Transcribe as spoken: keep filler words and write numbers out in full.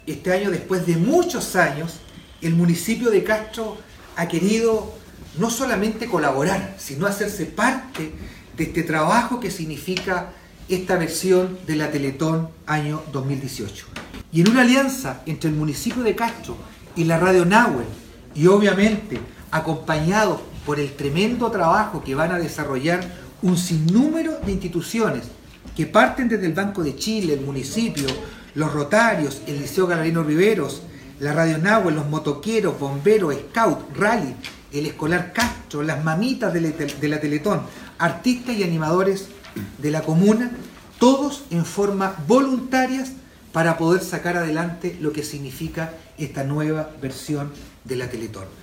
Este año, después de muchos años, el municipio de Castro ha querido no solamente colaborar, sino hacerse parte de este trabajo que significa esta versión de la Teletón año dos mil dieciocho. Y en una alianza entre el municipio de Castro y la Radio Nahuel, y obviamente acompañados por el tremendo trabajo que van a desarrollar un sinnúmero de instituciones que parten desde el Banco de Chile, el municipio, los Rotarios, el Liceo Gabrielino Riveros, la Radio Nahuel, los motoqueros, bomberos, scout, rally, el escolar Castro, las mamitas de la Teletón, artistas y animadores de la comuna, todos en forma voluntarias para poder sacar adelante lo que significa esta nueva versión de la Teletón.